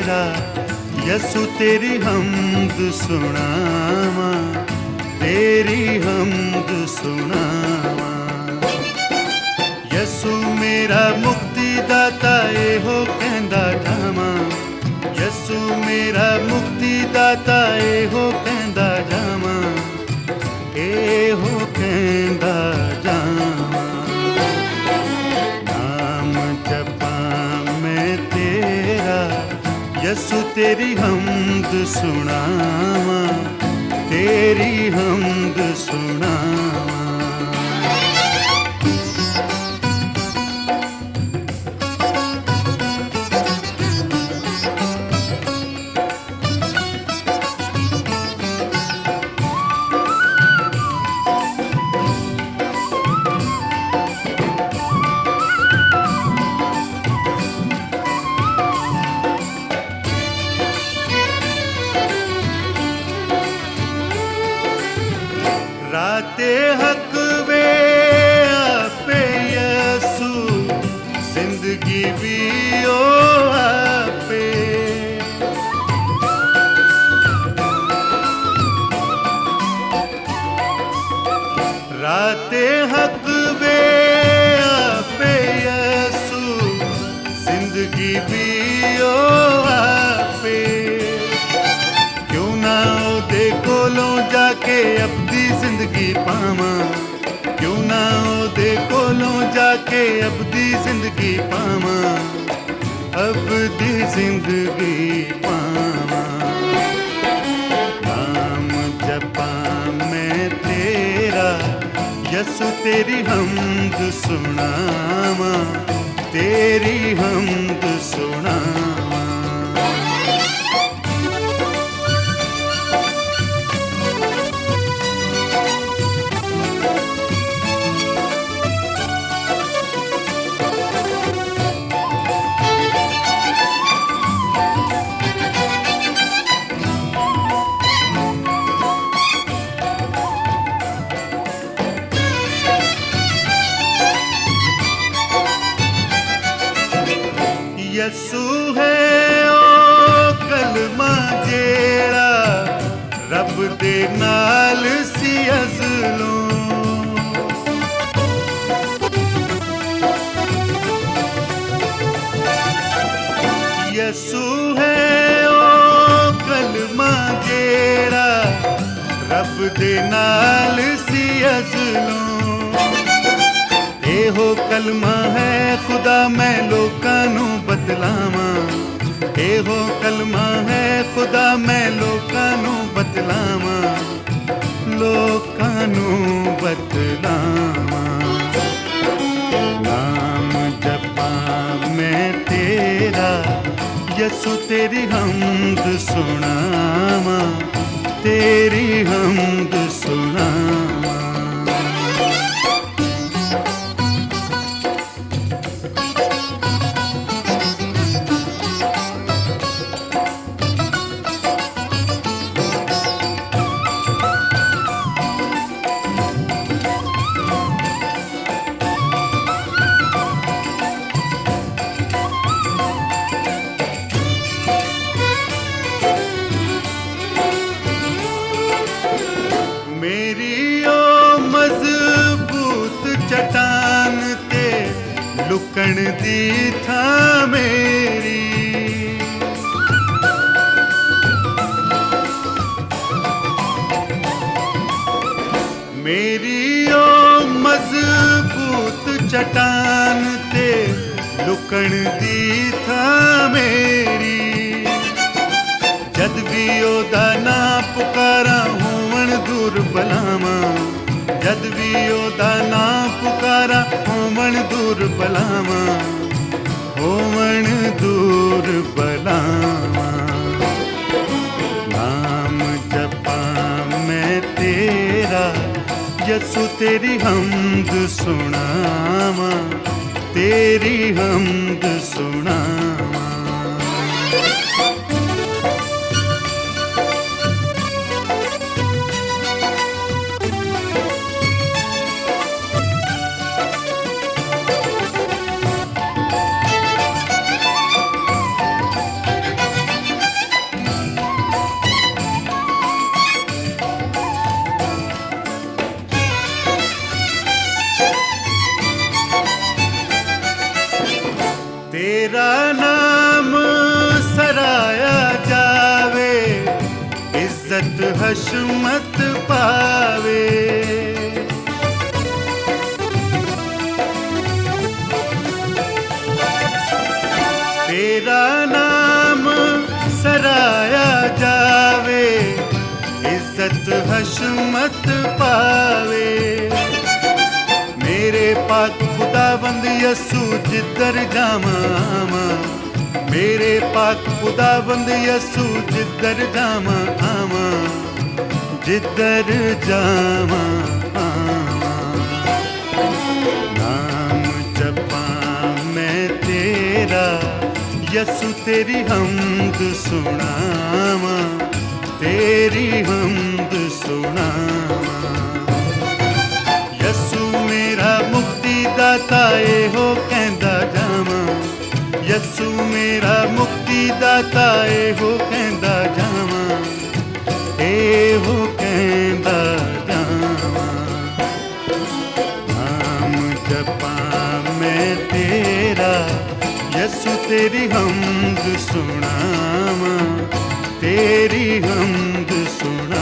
तेरा, यसु तेरी हमद सुनावा, तेरी हमद सुनावा। यसु मेरा मुक्तिदाता एहो कहंदा जावा, यसु मेरा मुक्तिदाता एहो कहंदा जावा, एहो कहंदा जावा। नाम जपा मैं तेरा, यसु तेरी हमद सुनावा, तेरी हमद सुनावा। राते हक वे आपे यसु, जिंदगी भी ओ आपे। राते हक वे आपे यसु, जिंदगी भी ओ आपे। क्यों ना ओदे कोलों जाके अपनी जिंदगी पावा, क्यों ना ओदे कोलों जाके अपनी जिंदगी पावा, अपनी जिंदगी पावा। नाम जपा मैं तेरा, यसु तेरी हमद सुनावा, तेरी हमद सुनावा। यसु है ओ कलमा जेड़ा, रब दे नाल सी अज़लों। यसु है ओ कलमा जेड़ा, रब दे नाल सी अज़लों। एहो कलमा है खुदा मैं लोकां नू बतलावा, एहो कलमा है खुदा मैं लोकां नू बतलावा, लोकां नू बतलावा। नाम जपा मैं तेरा, यसु तेरी हमद सुनावा, तेरी हमद सुनावा। मेरी ओ मजबूत चट्टान ते लुकण दी थां मेरी। मेरी ओ मजबूत चट्टान ते लुकण दी थां मेरी। जद भी ओदा ना पुकारा होवण दूर बलावा, जद भी ओदा ना पुकारा होवण दूर बलावा, होवण दूर बलावा। नाम जपा मैं तेरा, यसु तेरी हमद सुनावा, तेरी हमद सुनावा। हशमत पावे। तेरा नाम सराया जावे, इज्जत हशमत पावे। मेरे पाक खुदावंद यसू जिधर जावा, मेरे पाक खुदावंद यसू जिधर जावा आवा, जिधर जावा आवा। नाम जपा मैं तेरा, यसू तेरी हमद सुनावा, तेरी हमद सुनावा। यसू मेरा मुक्ति दाता एहो कहंदा जावा, यसू मेरा मुक्ति दाता एहो कहंदा जावा, एहो कहंदा जावा। नाम जपा मैं तेरा, यसू तेरी हमद सुनावा, तेरी हमद सुना।